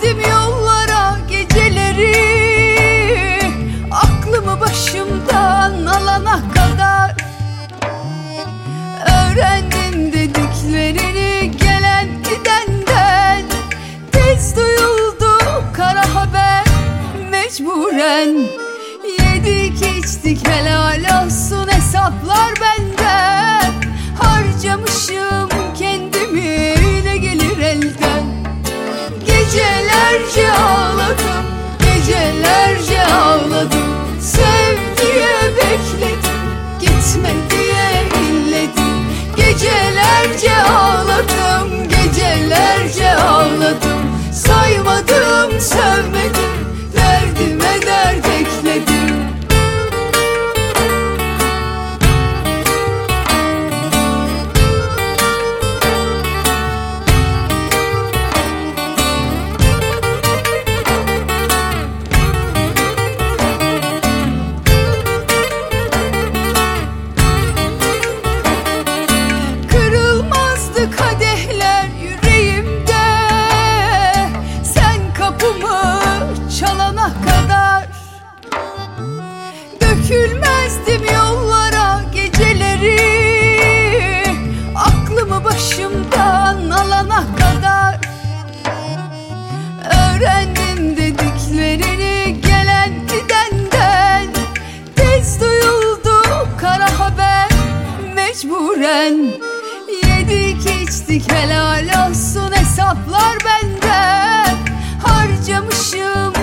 Dökülmezdim yollara geceleri, aklımı başımdan alana kadar. Öğrendim dediklerini gelen gidenden, tez duyuldu kara haber mecburen. Yedik içtik helal olsun, hesaplar benden. Harcamışım kendimi, ne gelir elden. Gecelerce ağladım, gecelerce ağladım. Sev diye bekledim, gitme diye illedim. Gecelerce ağladım, gecelerce ağladım. Saymadım, sevmedim, derdime dert ekledim. Kadehler yüreğimde, sen kapımı çalana kadar. Dökülmezdim yollara geceleri, aklımı başımdan alana kadar. Öğrendim dediklerini gelen gidenden, tez duyuldu kara haber mecburen. Yedik içtik helal olsun, hesaplar benden. Harcamışım